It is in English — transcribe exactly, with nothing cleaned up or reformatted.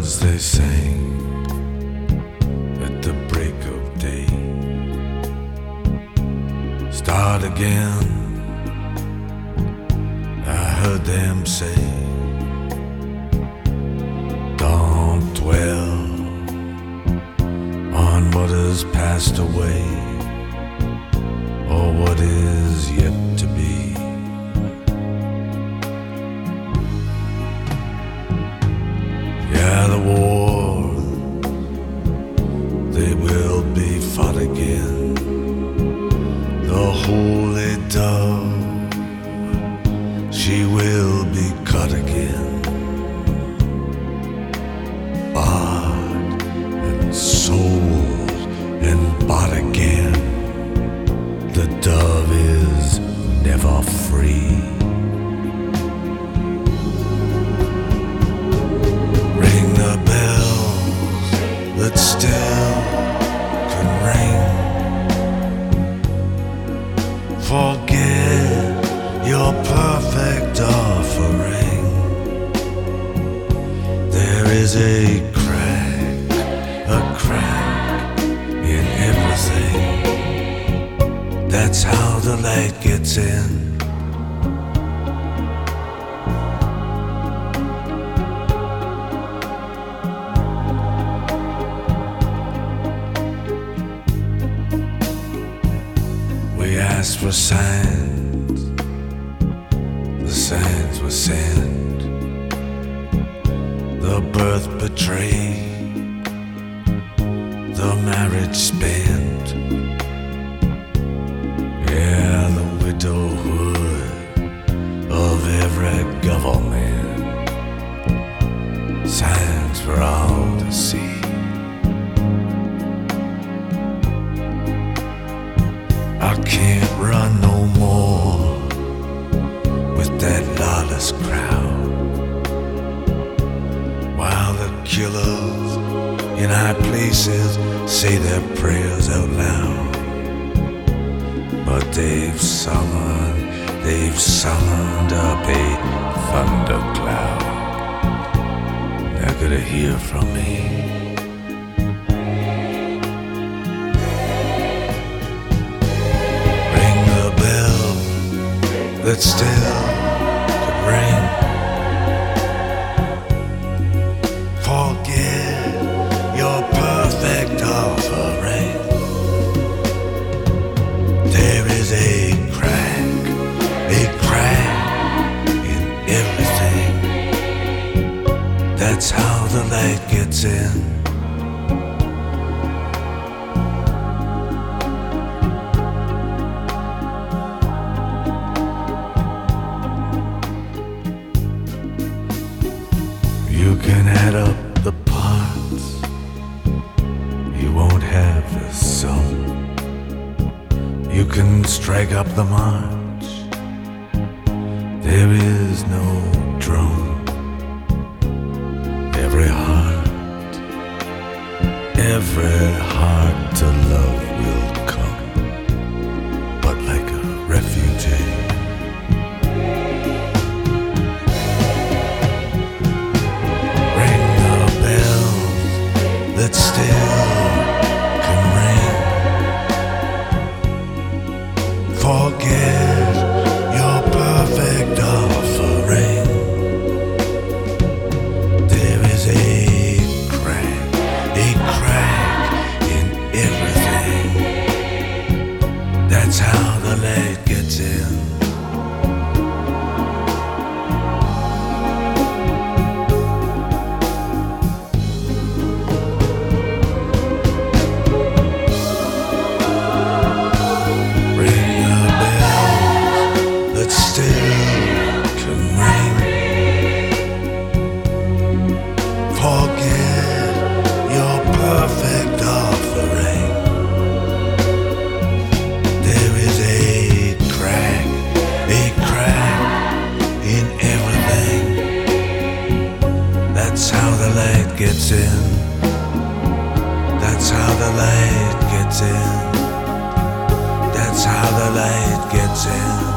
birds they sang at the break of day. Start again, I heard them say. Don't dwell on what has passed away, or what is yet to be. Yeah, the war, they will be fought again. The holy dove, she will be cut again. Bought and sold and bought again. The dove is never free. Ring the bells that still can ring. Forget your perfect offering. There is a crack, a crack in everything. That's how the light gets in. We asked for signs, the signs were sent. The birth betrayed, the marriage spent. Yeah, the widowhood of every government. Signs for all to see. I can't run no more with that lawless crowd, while the killers in high places say their prayers out loud. But they've summoned, they've summoned up a thundercloud. They're gonna hear from me. That still could ring. Forget your perfect offering. There is a crack, a crack in everything. That's how the light gets in. You can add up the parts, you won't have the sum. You can strike up the march, there is no drum. Every heart, every heart to love will come, but like a refugee. That still can ring. Forget your perfect offering. There is a crack, a crack in everything. That's how the light gets in. Forget your perfect offering. There is a crack, a crack in everything. That's how the light gets in. That's how the light gets in. That's how the light gets in.